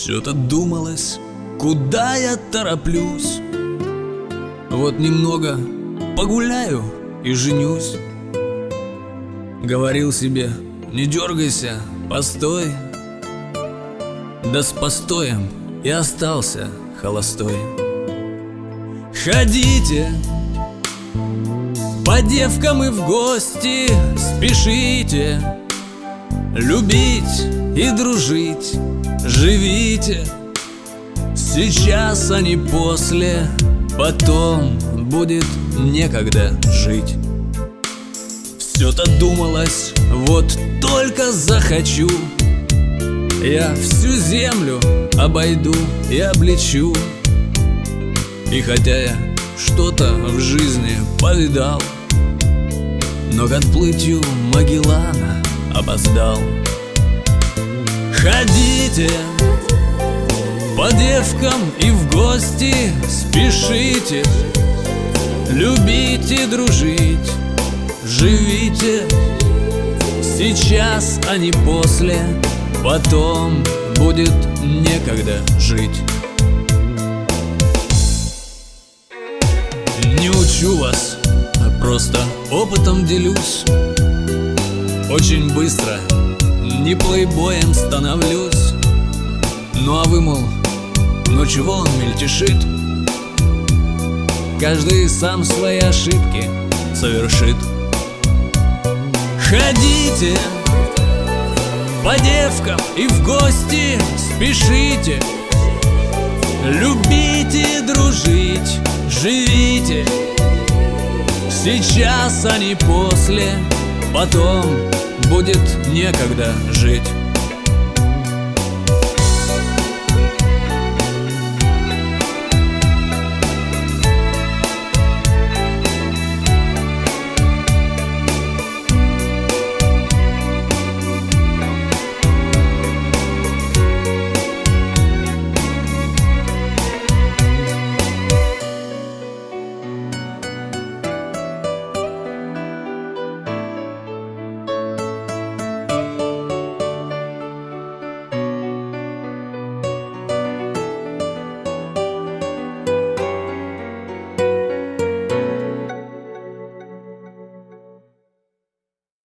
Все-то думалось, куда я тороплюсь. Вот немного погуляю и женюсь. Говорил себе: не дергайся, постой. Да с постоем и остался холостой. Ходите по девкам и в гости спешите, любить и дружить живите. Сейчас, а не после, потом будет некогда жить. Все-то думалось, вот только захочу, я всю землю обойду и облечу. И хотя я что-то в жизни повидал, но к отплытию Магеллана опоздал. Ходите по девкам и в гости спешите, любите, дружить живите. Сейчас, а не после, потом будет некогда жить. Не учу вас, а просто опытом делюсь. Очень быстро не плейбоем становлюсь. Ну а вы, мол, ну чего он мельтешит? Каждый сам свои ошибки совершит. Ходите по девкам и в гости спешите, любите, дружить живите. Сейчас, а не после, потом будет некогда жить.